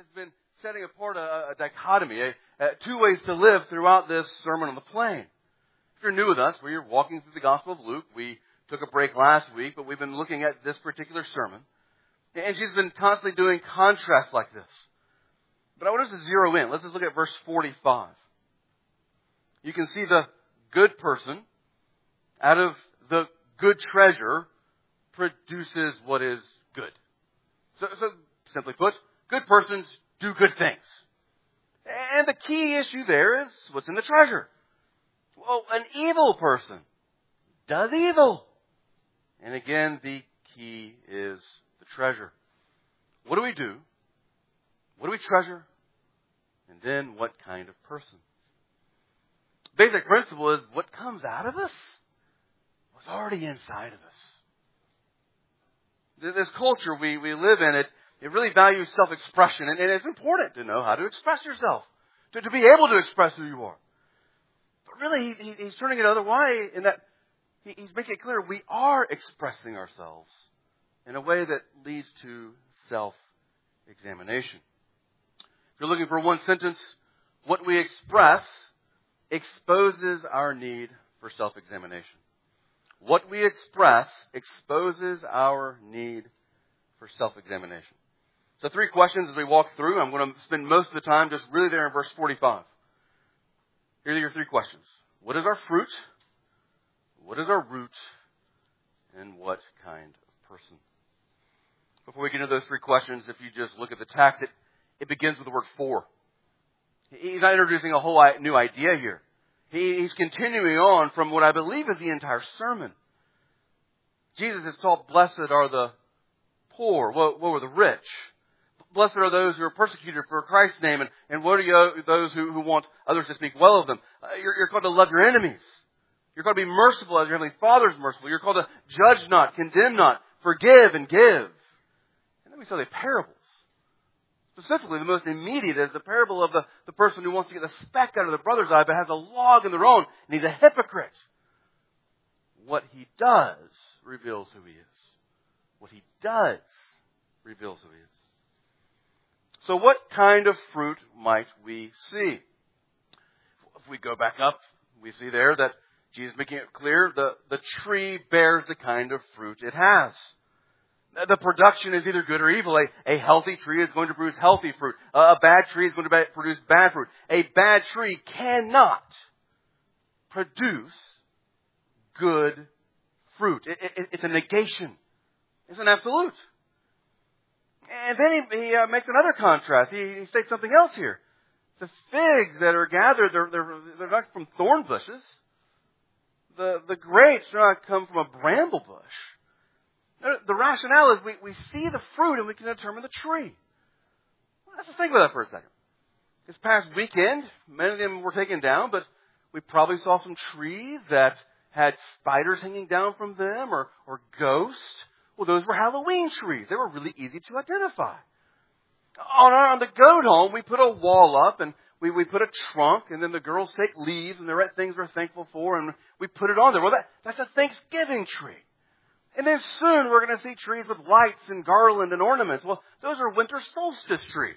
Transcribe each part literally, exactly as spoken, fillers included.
has been setting apart a, a dichotomy, a, a two ways to live throughout this Sermon on the Plain. If you're new with us, we're walking through the Gospel of Luke. We took a break last week, but we've been looking at this particular sermon. And she's been constantly doing contrasts like this. But I want us to zero in. Let's just look at verse forty-five. You can see the good person out of the good treasure produces what is good. So, so simply put, good persons do good things. And the key issue there is what's in the treasure. Well, an evil person does evil. And again, the key is the treasure. What do we do? What do we treasure? And then what kind of person? Basic principle is what comes out of us was already inside of us. This culture we, we live in, it, it really values self-expression. And, and it's important to know how to express yourself. To, to be able to express who you are. But really, he, he's turning it another way in that he, he's making it clear we are expressing ourselves in a way that leads to self-examination. If you're looking for one sentence, what we express exposes our need for self-examination. What we express exposes our need for self-examination. So three questions as we walk through. I'm going to spend most of the time just really there in verse forty-five. Here are your three questions. What is our fruit? What is our root? And what kind of person? Before we get into those three questions, if you just look at the text, it, it begins with the word for. He's not introducing a whole new idea here. He, he's continuing on from what I believe is the entire sermon. Jesus has taught, blessed are the poor. What, what were the rich? Blessed are those who are persecuted for Christ's name. And, and what are you, those who, who want others to speak well of them? Uh, you're, you're called to love your enemies. You're called to be merciful as your Heavenly Father is merciful. You're called to judge not, condemn not, forgive and give. And then we saw the parables. Specifically, the most immediate is the parable of the, the person who wants to get the speck out of the brother's eye but has a log in their own, and he's a hypocrite. What he does reveals who he is. What he does reveals who he is. So what kind of fruit might we see? If we go back up, we see there that Jesus is making it clear the, the tree bears the kind of fruit it has. The production is either good or evil. A, a healthy tree is going to produce healthy fruit. A, a bad tree is going to produce bad fruit. A bad tree cannot produce good fruit. It, it, it's a negation. It's an absolute. And then he, he uh, makes another contrast. He, he states something else here. The figs that are gathered, they're, they're, they're not from thorn bushes. The, the grapes do not come from a bramble bush. The rationale is we, we see the fruit and we can determine the tree. Let's just think about that for a second. This past weekend, many of them were taken down, but we probably saw some trees that had spiders hanging down from them or, or ghosts. Well, those were Halloween trees. They were really easy to identify. On, our, on the goat home, we put a wall up and we, we put a trunk, and then the girls take leaves and the red things we're thankful for, and we put it on there. Well, that, that's a Thanksgiving tree. And then soon we're going to see trees with lights and garland and ornaments. Well, those are winter solstice trees.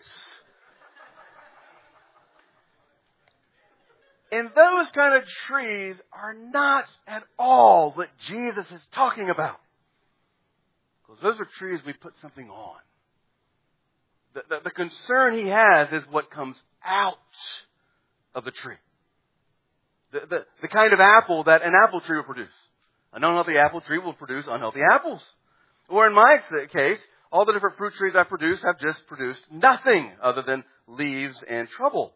And those kind of trees are not at all what Jesus is talking about. Because those are trees we put something on. The, the, the concern he has is what comes out of the tree. The, the, the kind of apple that an apple tree will produce. An unhealthy apple tree will produce unhealthy apples. Or in my case, all the different fruit trees I produce have just produced nothing other than leaves and trouble.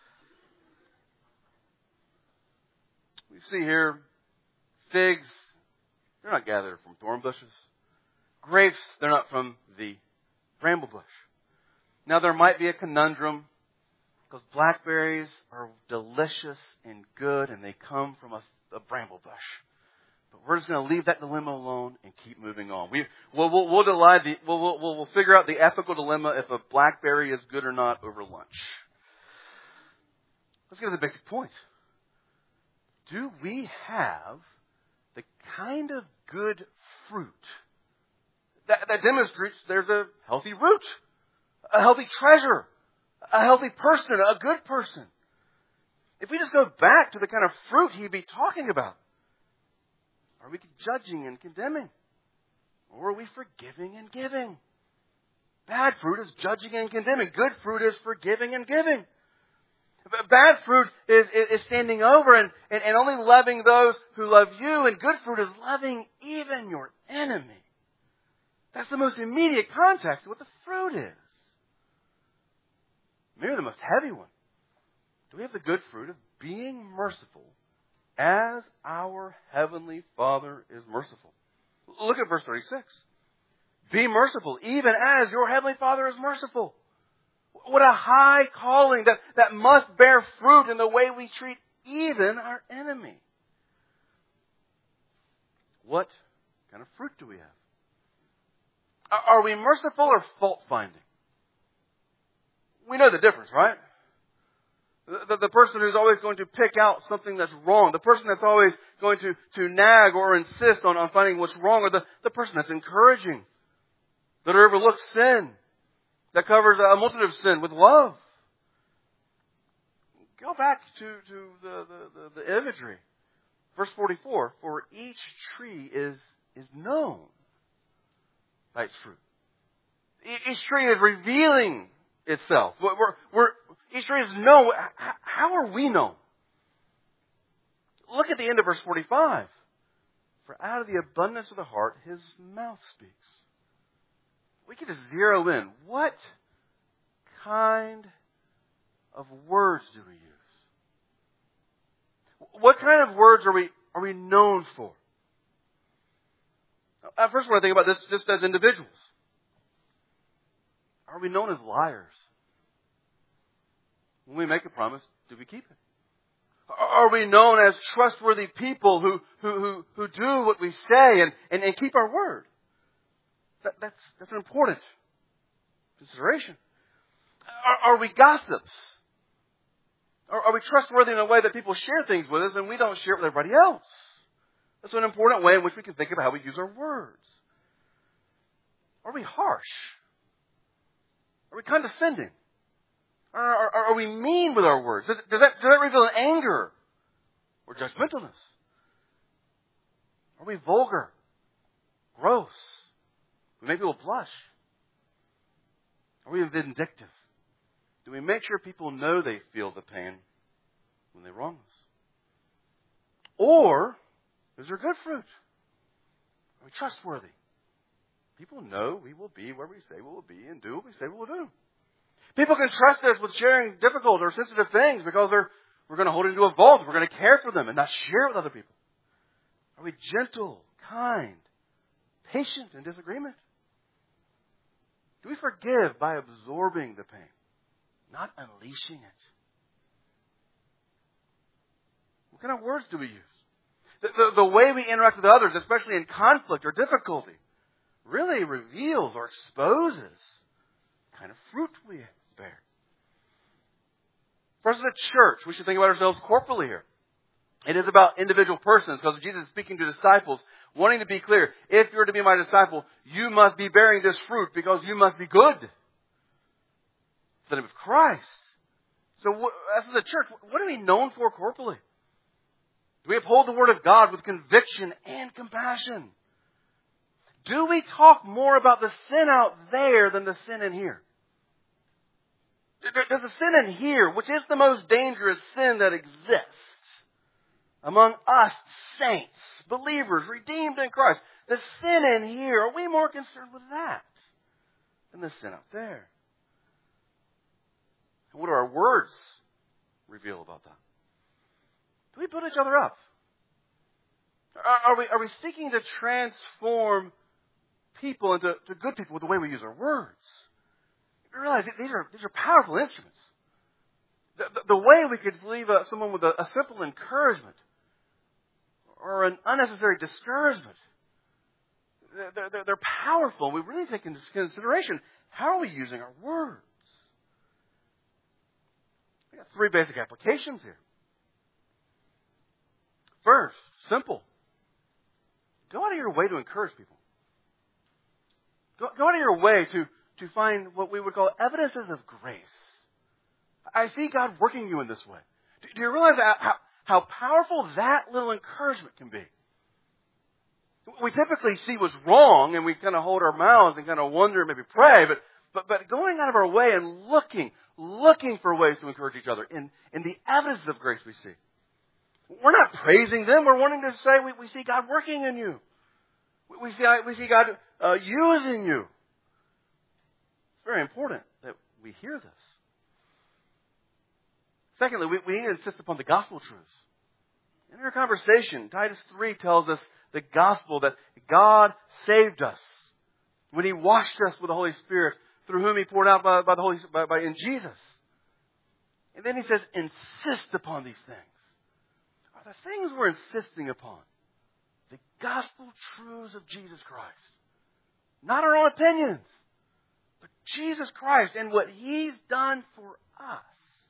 We see here figs, they're not gathered from thorn bushes. Grapes, they're not from the bramble bush. Now there might be a conundrum because blackberries are delicious and good and they come from a, a bramble bush. But we're just going to leave that dilemma alone and keep moving on. We, we'll, we'll, we'll, delay the, we'll, we'll, we'll figure out the ethical dilemma if a blackberry is good or not over lunch. Let's get to the basic point. Do we have the kind of good fruit that, that demonstrates there's a healthy root, a healthy treasure, a healthy person, a good person. If we just go back to the kind of fruit he'd be talking about, are we judging and condemning? Or are we forgiving and giving? Bad fruit is judging and condemning. Good fruit is forgiving and giving. Bad fruit is, is, is standing over and, and, and only loving those who love you. And good fruit is loving even your enemy. That's the most immediate context of what the fruit is. Maybe the most heavy one. Do we have the good fruit of being merciful as our Heavenly Father is merciful? Look at verse thirty-six. Be merciful, even as your Heavenly Father is merciful. What a high calling that, that must bear fruit in the way we treat even our enemy. What kind of fruit do we have? Are we merciful or fault-finding? We know the difference, right? The, the, the person who's always going to pick out something that's wrong, the person that's always going to, to nag or insist on, on finding what's wrong, or the, the person that's encouraging, that overlooks sin, that covers a multitude of sin with love. Go back to, to the, the, the, the imagery. Verse forty-four, for each tree is, is known by its fruit. Each tree is revealing itself. We're, we're, each tree is known. How are we known? Look at the end of verse forty-five. For out of the abundance of the heart, his mouth speaks. We get to zero in. What kind of words do we use? What kind of words are we are we known for? At first, when I think about this, just as individuals, are we known as liars? When we make a promise, do we keep it? Are we known as trustworthy people who who who, who do what we say and, and, and keep our word? That, that's that's an important consideration. Are, are we gossips? Are, are we trustworthy in a way that people share things with us and we don't share it with everybody else? That's an important way in which we can think about how we use our words. Are we harsh? Are we condescending? Are, are, are we mean with our words? Does, does, that, does that reveal an anger or judgmentalness? Are we vulgar? Gross? We make people blush? Are we vindictive? Do we make sure people know they feel the pain when they wrong us? Or is there good fruit? Are we trustworthy? People know we will be where we say we will be and do what we say we will do. People can trust us with sharing difficult or sensitive things because they're, we're going to hold it into a vault. We're going to care for them and not share it with other people. Are we gentle, kind, patient in disagreement? Do we forgive by absorbing the pain, not unleashing it? What kind of words do we use? The, the, the way we interact with others, especially in conflict or difficulty, really reveals or exposes the kind of fruit we bear. For us as a church, we should think about ourselves corporately here. It is about individual persons because Jesus is speaking to disciples, wanting to be clear, if you're to be my disciple, you must be bearing this fruit because you must be good. For the name of Christ. So as a church, what are we known for corporately? Do we uphold the Word of God with conviction and compassion? Do we talk more about the sin out there than the sin in here? Does the sin in here, which is the most dangerous sin that exists among us saints, believers, redeemed in Christ, the sin in here, are we more concerned with that than the sin out there? And what do our words reveal about that? Do we build each other up? Are, are we are we seeking to transform people into to good people with the way we use our words? You realize these are these are powerful instruments. The, the, the way we could leave a, someone with a, a simple encouragement or an unnecessary discouragement, they're, they're, they're powerful. We really take into consideration how are we using our words. We got three basic applications here. First, simple. Go out of your way to encourage people. Go, go out of your way to, to find what we would call evidences of grace. I see God working you in this way. Do, do you realize how, how, how powerful that little encouragement can be? We typically see what's wrong and we kind of hold our mouths and kind of wonder, maybe pray, but, but, but going out of our way and looking, looking for ways to encourage each other in, in the evidence of grace we see. We're not praising them. We're wanting to say we, we see God working in you. We, we, see, we see God uh, using you. It's very important that we hear this. Secondly, we, we need to insist upon the gospel truths. In our conversation, Titus three tells us the gospel that God saved us when He washed us with the Holy Spirit, through whom He poured out by, by the Holy by, by in Jesus. And then He says, insist upon these things. Are the things we're insisting upon the gospel truths of Jesus Christ? Not our own opinions, but Jesus Christ and what He's done for us.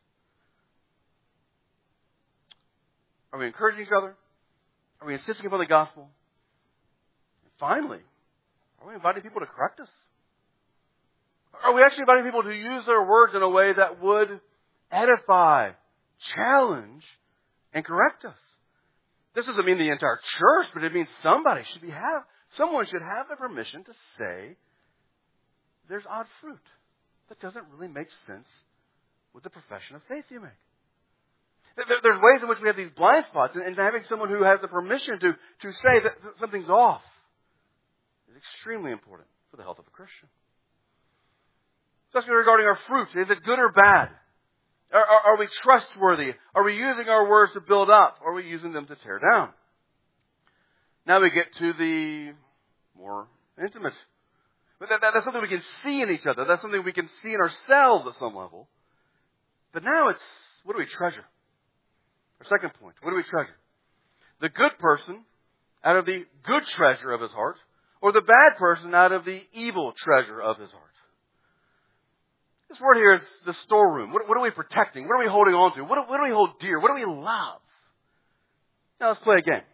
Are we encouraging each other? Are we insisting upon the gospel? And finally, are we inviting people to correct us? Are we actually inviting people to use their words in a way that would edify, challenge, and correct us? This doesn't mean the entire church, but it means somebody should be have someone should have the permission to say there's odd fruit that doesn't really make sense with the profession of faith you make. There's ways in which we have these blind spots, and having someone who has the permission to, to say that something's off is extremely important for the health of a Christian. Especially regarding our fruit. Is it good or bad? Are, are, are we trustworthy? Are we using our words to build up? Or are we using them to tear down? Now we get to the more intimate. But that, that, that's something we can see in each other. That's something we can see in ourselves at some level. But now it's, what do we treasure? Our second point, what do we treasure? The good person out of the good treasure of his heart, or the bad person out of the evil treasure of his heart? This word here is the storeroom. What, what are we protecting? What are we holding on to? What, what do we hold dear? What do we love? Now let's play a game.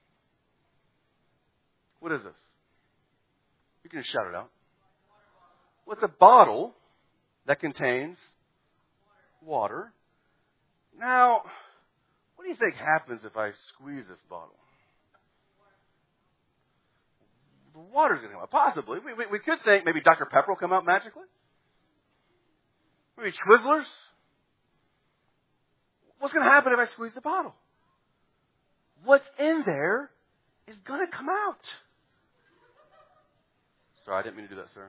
What is this? You can just shout it out. What's a bottle that contains water? Now, what do you think happens if I squeeze this bottle? The water's going to come out. Possibly. We, we, we could think maybe Doctor Pepper will come out magically. Maybe Twizzlers. What's going to happen if I squeeze the bottle? What's in there is going to come out. Sorry, I didn't mean to do that, sir.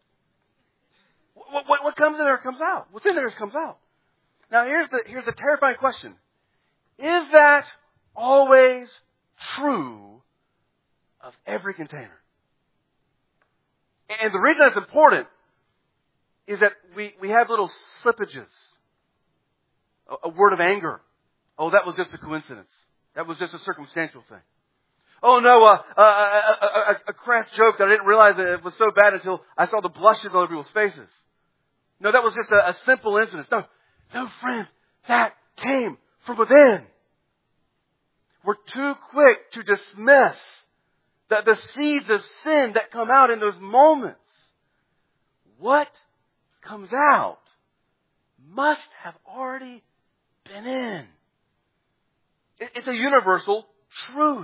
What, what, what comes in there comes out. What's in there comes out. Now, here's the, here's the terrifying question. Is that always true of every container? And the reason that's important is that we, we have little slippages. A, a word of anger. Oh, that was just a coincidence. That was just a circumstantial thing. Oh no, uh, uh, a, a, a, a crass joke that I didn't realize that it was so bad until I saw the blushes on other people's faces. No, that was just a, a simple incident. No, no, friend, that came from within. We're too quick to dismiss the, the seeds of sin that come out in those moments. What comes out must have already been in. It, it's a universal truth.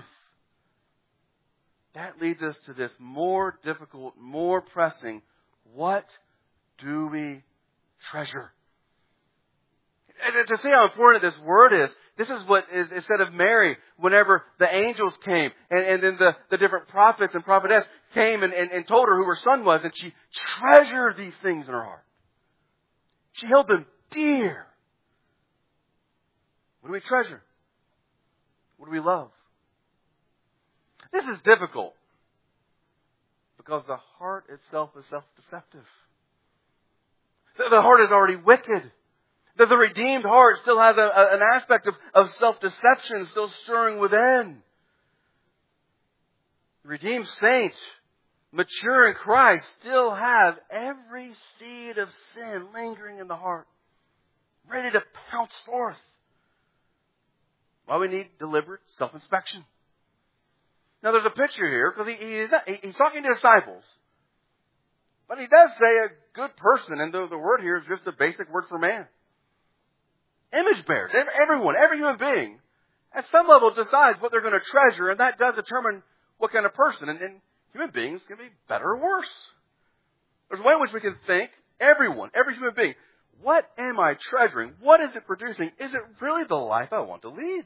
That leads us to this more difficult, more pressing, what do we treasure? And to see how important this word is, this is what is, is said of Mary whenever the angels came and, and then the, the different prophets and prophetess came and, and, and told her who her son was, and she treasured these things in her heart. She held them dear. What do we treasure? What do we love? This is difficult because the heart itself is self-deceptive. The heart is already wicked. That the redeemed heart still has a, a, an aspect of, of self-deception still stirring within. The redeemed saint, mature in Christ, still have every seed of sin lingering in the heart, ready to pounce forth. Well, we need deliberate self-inspection. Now, there's a picture here because he, he, he's talking to disciples. But he does say a good person, and the, the word here is just a basic word for man. image bearers, everyone, every human being, at some level decides what they're going to treasure, and that does determine what kind of person. And, and human beings can be better or worse. There's a way in which we can think, everyone, every human being, what am I treasuring? What is it producing? Is it really the life I want to lead?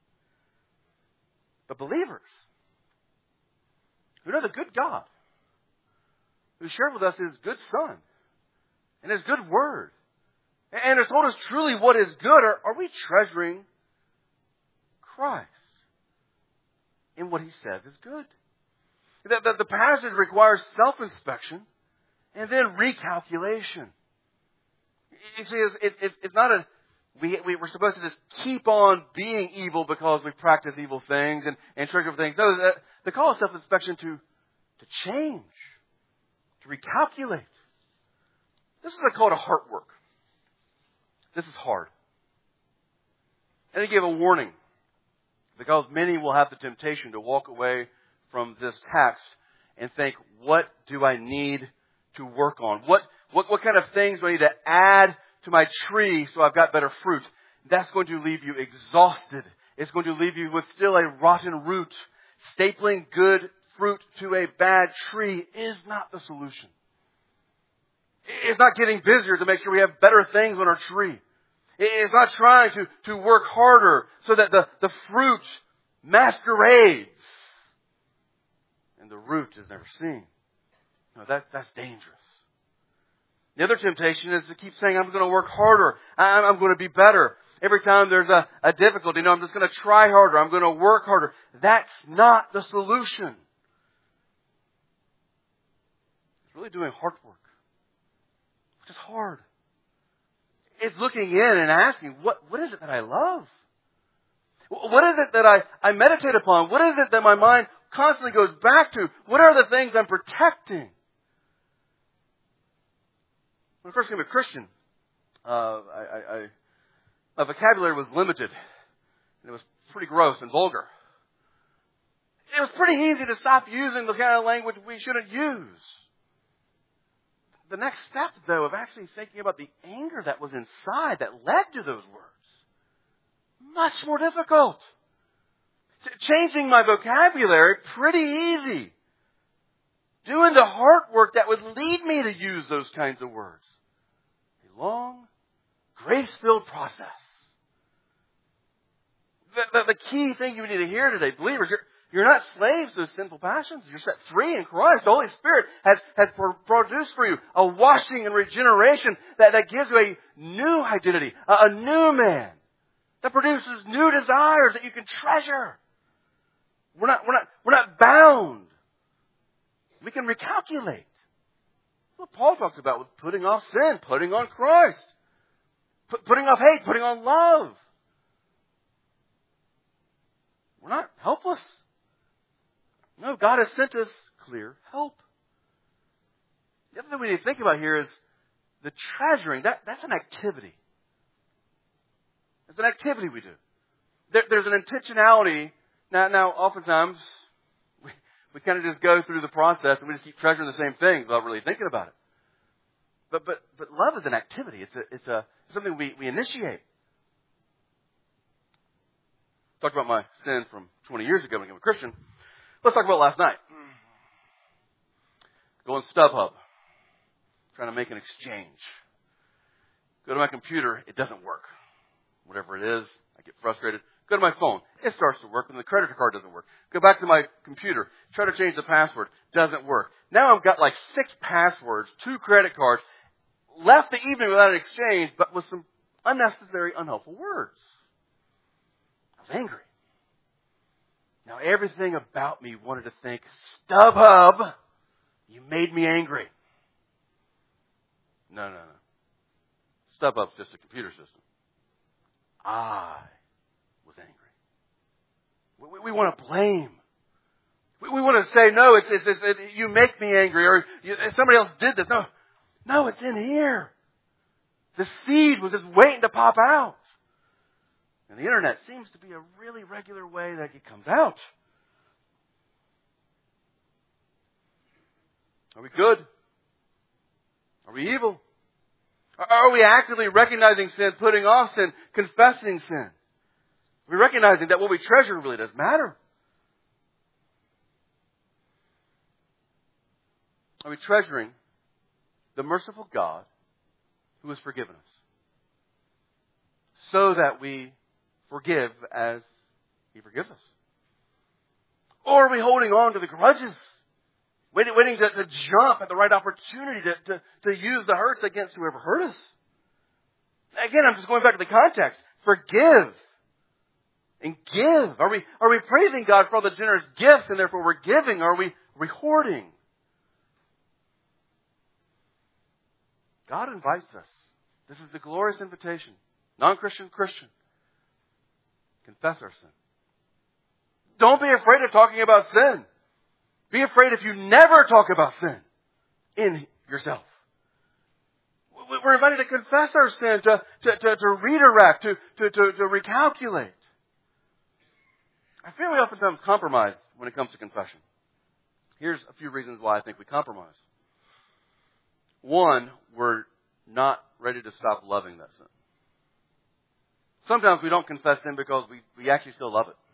But believers who know the good God, who shared with us His good Son and His good Word, and has told us truly what is good, are, are we treasuring Christ in what He says is good? The, the, the passage requires self-inspection and then recalculation. You see, it's, it, it's not a, we, we, we're supposed to just keep on being evil because we practice evil things and, and treasure things. No, the, the call of self-inspection to, to change, to recalculate. This is a call to heart work. This is hard. And He gave a warning, because many will have the temptation to walk away from this text and think, what do I need to work on? What, what, what kind of things do I need to add to my tree so I've got better fruit? That's going to leave you exhausted. It's going to leave you with still a rotten root. Stapling good fruit to a bad tree is not the solution. It's not getting busier to make sure we have better things on our tree. It's not trying to, to work harder so that the, the fruit masquerades and the root is never seen. No, that, that's dangerous. The other temptation is to keep saying, I'm going to work harder. I'm, I'm going to be better. Every time there's a, a difficulty, no, I'm just going to try harder. I'm going to work harder. That's not the solution. It's really doing hard work, which is hard. It's looking in and asking, what, what is it that I love? What is it that I, I meditate upon? What is it that my mind constantly goes back to? What are the things I'm protecting? When I first became a Christian, uh, I, I, I, my vocabulary was limited. And it was pretty gross and vulgar. It was pretty easy to stop using the kind of language we shouldn't use. The next step, though, of actually thinking about the anger that was inside that led to those words, much more difficult. Changing my vocabulary, pretty easy. Doing the heart work that would lead me to use those kinds of words. A long, grace-filled process. The, the, the key thing you need to hear today, believers, you're, you're not slaves to sinful passions. You're set free in Christ. The Holy Spirit has, has produced for you a washing and regeneration that, that gives you a new identity, a, a new man, that produces new desires that you can treasure. We're not, we're not, we're not bound. We can recalculate. What Paul talks about with putting off sin, putting on Christ, put, putting off hate, putting on love. We're not helpless. No, God has sent us clear help. The other thing we need to think about here is the treasuring. That, that's an activity. It's an activity we do. There, there's an intentionality. Now, now, oftentimes, we, we kind of just go through the process and we just keep treasuring the same things without really thinking about it. But, but, but love is an activity. It's a, it's a, it's something we, we initiate. Talked about my sin from twenty years ago when I became a Christian. Let's talk about last night. Go on StubHub. Trying to make an exchange. Go to my computer. It doesn't work. Whatever it is, I get frustrated. Go to my phone. It starts to work, and the credit card doesn't work. Go back to my computer. Try to change the password. Doesn't work. Now I've got like six passwords, two credit cards, left the evening without an exchange, but with some unnecessary, unhelpful words. I was angry. Now everything about me wanted to think, StubHub, you made me angry. No, no, no. StubHub's just a computer system. I was angry. We, we, we want to blame. We, we want to say, no, it's, it's, it's it, you make me angry, or you, somebody else did this. No, no, it's in here. The seed was just waiting to pop out. And the internet seems to be a really regular way that it comes out. Are we good? Are we evil? Are we actively recognizing sin, putting off sin, confessing sin? Are we recognizing that what we treasure really does matter? Are we treasuring the merciful God who has forgiven us so that we forgive as He forgives us? Or are we holding on to the grudges, waiting, waiting to, to jump at the right opportunity to, to, to use the hurts against whoever hurt us? Again, I'm just going back to the context. Forgive and give. Are we, are we praising God for all the generous gifts and therefore we're giving? Or are we, are we hoarding? God invites us. This is the glorious invitation. Non-Christian, Christian. Confess our sin. Don't be afraid of talking about sin. Be afraid if you never talk about sin in yourself. We're invited to confess our sin, to, to, to, to redirect, to, to, to, to recalculate. I feel we oftentimes compromise when it comes to confession. Here's a few reasons why I think we compromise. One, we're not ready to stop loving that sin. Sometimes we don't confess sin because we, we actually still love it.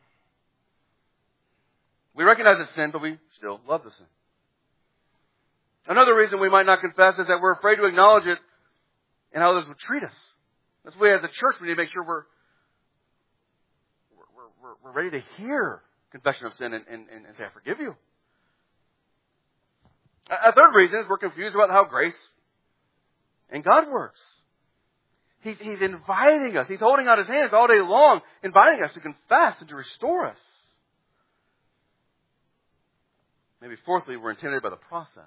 We recognize it's sin, but we still love the sin. Another reason we might not confess is that we're afraid to acknowledge it and how others would treat us. That's why as a church we need to make sure we're we're, we're, we're ready to hear confession of sin and, and, and say, I forgive you. A third reason is we're confused about how grace and God works. He's, he's inviting us. He's holding out His hands all day long, inviting us to confess and to restore us. Maybe fourthly, we're intimidated by the process.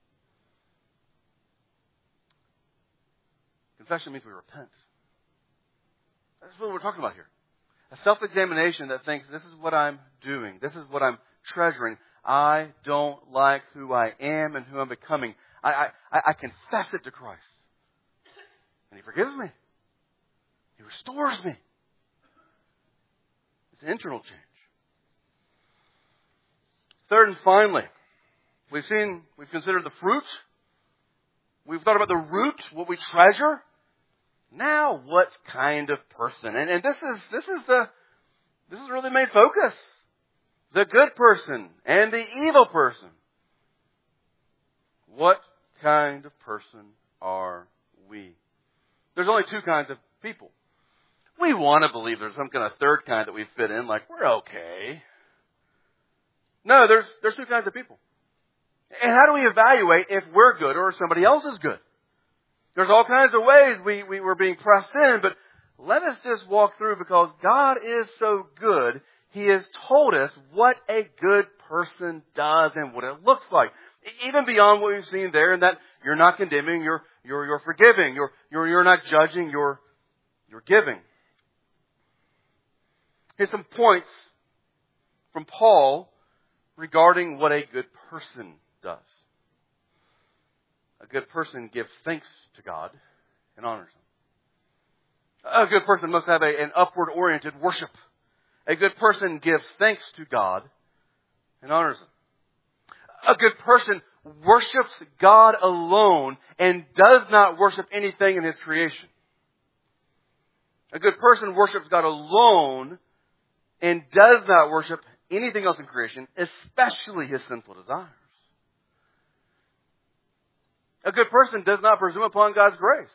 Confession means we repent. That's what we're talking about here. A self-examination that thinks, this is what I'm doing. This is what I'm treasuring. I don't like who I am and who I'm becoming. I, I, I confess it to Christ. And He forgives me. He restores me. It's an internal change. Third and finally, we've seen, we've considered the fruit. We've thought about the root, what we treasure. Now, what kind of person? And, and this is this is the this is really the main focus. The good person and the evil person. What kind of person are we? There's only two kinds of people. We want to believe there's some kind of third kind that we fit in, like we're okay. No, there's there's two kinds of people. And how do we evaluate if we're good or if somebody else is good? There's all kinds of ways we, we were being pressed in, but let us just walk through because God is so good. He has told us what a good person does and what it looks like. Even beyond what we've seen there, and that you're not condemning, you're you're you're forgiving, you're you're you're not judging, you're you're giving. Here's some points from Paul regarding what a good person does. A good person gives thanks to God and honors Him. A good person must have a, an upward-oriented worship. A good person gives thanks to God and honors Him. A good person worships God alone and does not worship anything in His creation. A good person worships God alone and does not worship anything else in creation, especially his sinful desires. A good person does not presume upon God's grace.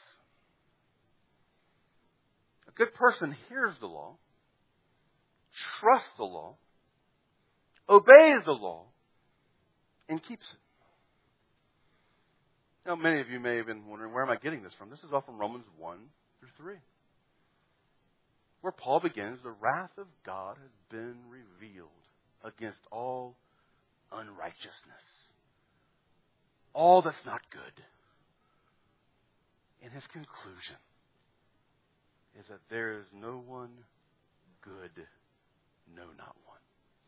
A good person hears the law, trusts the law, obeys the law, and keeps it. Now, many of you may have been wondering, where am I getting this from? This is all from Romans one through three. Where Paul begins, the wrath of God has been revealed against all unrighteousness. All that's not good. And his conclusion is that there is no one good, no, not one.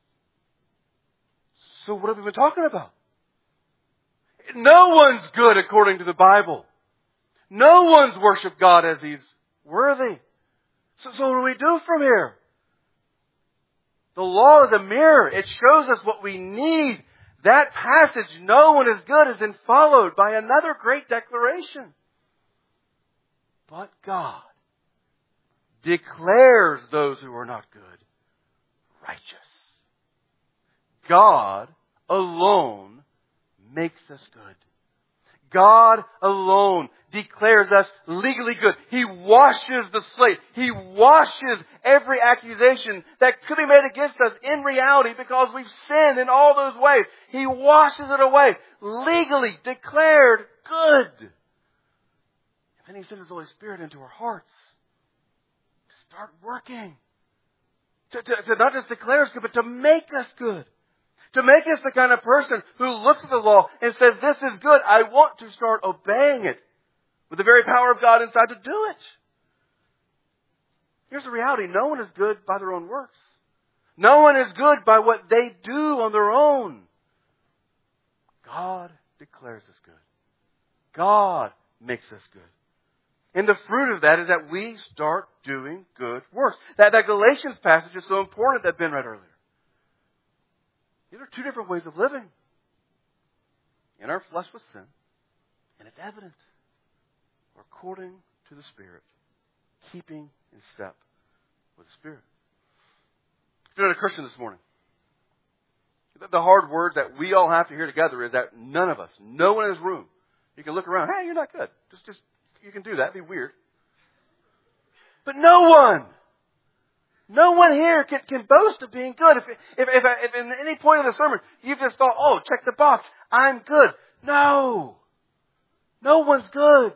So what have we been talking about? No one's good according to the Bible. No one's worshiped God as He's worthy. So, so what do we do from here? The law is a mirror. It shows us what we need. That passage, no one is good, has been followed by another great declaration. But God declares those who are not good righteous. God alone makes us good. God alone declares us legally good. He washes the slate. He washes every accusation that could be made against us in reality because we've sinned in all those ways. He washes it away. Legally declared good. And then He sends His Holy Spirit into our hearts to start working. To, to, to not just declare us good, but to make us good. To make us the kind of person who looks at the law and says, this is good. I want to start obeying it with the very power of God inside to do it. Here's the reality. No one is good by their own works. No one is good by what they do on their own. God declares us good. God makes us good. And the fruit of that is that we start doing good works. That, that Galatians passage is so important that Ben read earlier. These are two different ways of living. In our flesh with sin, and it's evident. We're according to the Spirit, keeping in step with the Spirit. If you're not a Christian this morning, the hard word that we all have to hear together is that none of us, no one in this room, you can look around, hey, you're not good. Just, just, you can do that. It'd be weird. But no one, no one here can, can boast of being good. If, if, if, if in any point of the sermon you've just thought, oh, check the box, I'm good. No. No one's good.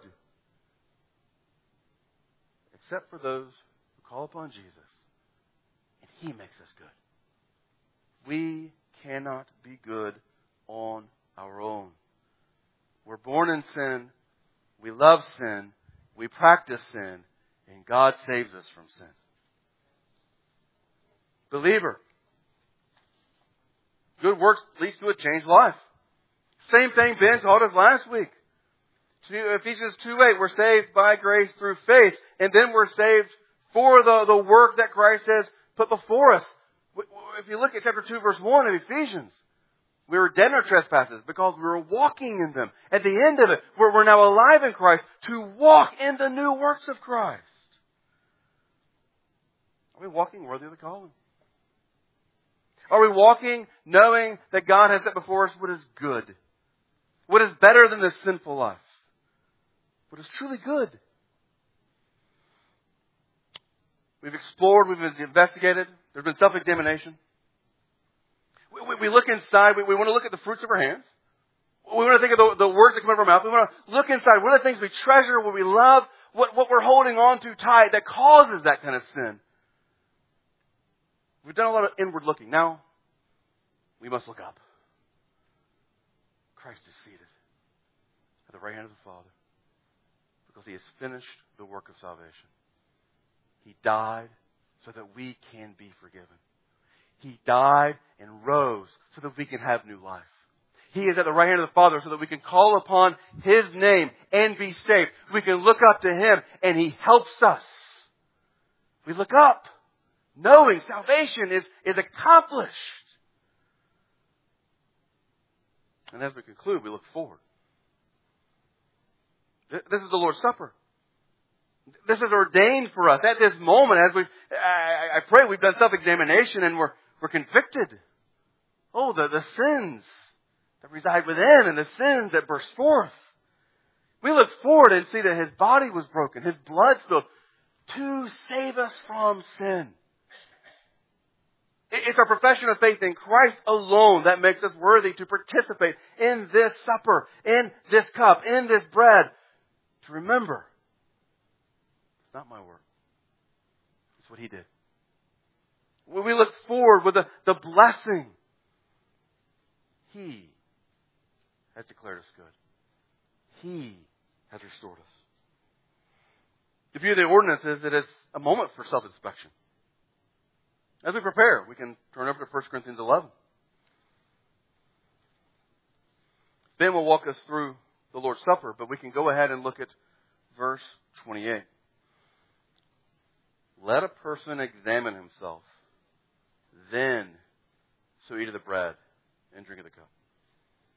Except for those who call upon Jesus. And He makes us good. We cannot be good on our own. We're born in sin. We love sin. We practice sin. And God saves us from sin. Believer, good works leads to a changed life. Same thing Ben taught us last week. Ephesians two eight, we're saved by grace through faith. And then we're saved for the, the work that Christ has put before us. If you look at chapter two, verse one of Ephesians, we were dead in our trespasses because we were walking in them. At the end of it, we're, we're now alive in Christ to walk in the new works of Christ. Are we walking worthy of the calling? Are we walking knowing that God has set before us what is good? What is better than this sinful life? What is truly good? We've explored, we've investigated. There's been self-examination. We, we, we look inside. We, we want to look at the fruits of our hands. We want to think of the, the words that come out of our mouth. We want to look inside. What are the things we treasure, what we love, what, what we're holding on to tight that causes that kind of sin? We've done a lot of inward looking. Now, we must look up. Christ is seated at the right hand of the Father because He has finished the work of salvation. He died so that we can be forgiven. He died and rose so that we can have new life. He is at the right hand of the Father so that we can call upon His name and be saved. We can look up to Him and He helps us. We look up. Knowing salvation is, is accomplished. And as we conclude, we look forward. This is the Lord's Supper. This is ordained for us at this moment. As we, I, I pray we've done self-examination and we're, we're convicted. Oh, the, the sins that reside within and the sins that burst forth. We look forward and see that His body was broken, His blood spilled to save us from sin. It's our profession of faith in Christ alone that makes us worthy to participate in this supper, in this cup, in this bread. To remember, it's not my work. It's what He did. When we look forward with the, the blessing, He has declared us good. He has restored us. The beauty of the ordinance is that it's a moment for self-inspection. As we prepare, we can turn over to First Corinthians eleven. Ben will walk us through the Lord's Supper, but we can go ahead and look at verse twenty-eight. Let a person examine himself, then so eat of the bread and drink of the cup.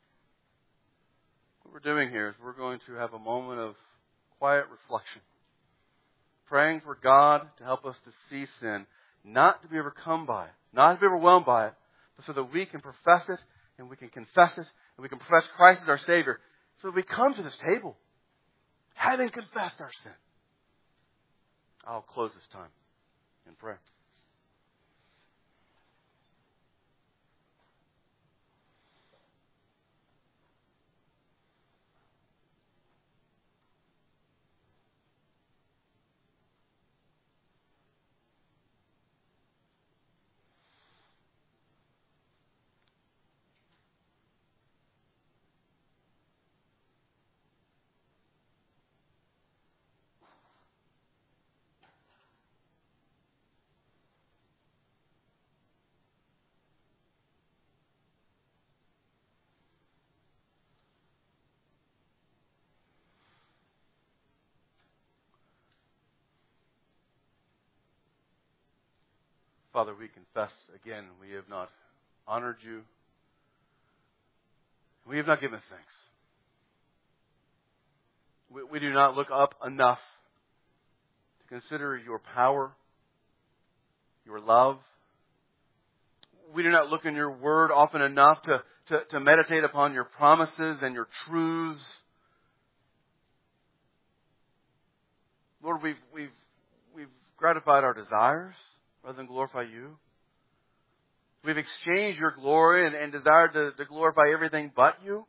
What we're doing here is we're going to have a moment of quiet reflection praying for God to help us to see sin, not to be overcome by it, not to be overwhelmed by it, but so that we can profess it and we can confess it and we can profess Christ as our Savior, so that we come to this table having confessed our sin. I'll close this time in prayer. Father, we confess again we have not honored you. We have not given thanks. We, we do not look up enough to consider your power, your love. We do not look in your word often enough to, to, to meditate upon your promises and your truths. Lord, we've, we've, we've gratified our desires rather than glorify you. We've exchanged your glory and, and desired to, to glorify everything but you.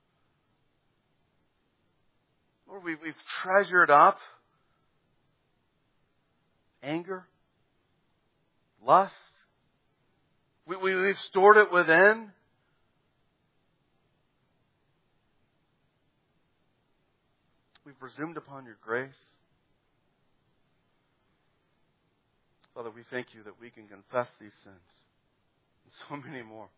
Lord, we've, we've treasured up anger, lust. We, we, we've stored it within. We've presumed upon your grace. Father, we thank you that we can confess these sins and so many more.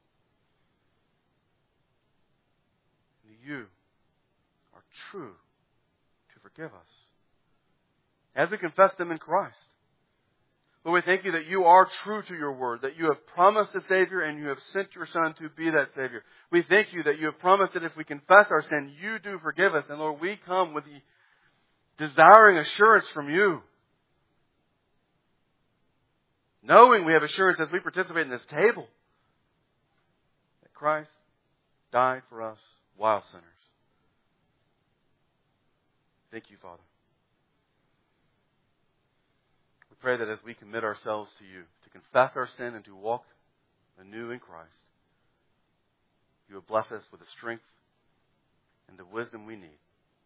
And you are true to forgive us as we confess them in Christ. Lord, we thank you that you are true to your word, that you have promised a Savior and you have sent your Son to be that Savior. We thank you that you have promised that if we confess our sin, you do forgive us. And Lord, we come with the desiring assurance from you, knowing we have assurance as we participate in this table that Christ died for us while sinners. Thank you, Father. We pray that as we commit ourselves to you, to confess our sin and to walk anew in Christ, you will bless us with the strength and the wisdom we need.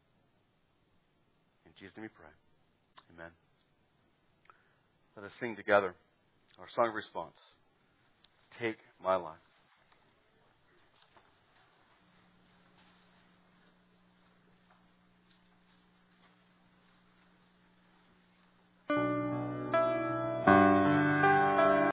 In Jesus' name we pray. Amen. Let us sing together our song response, Take My Life.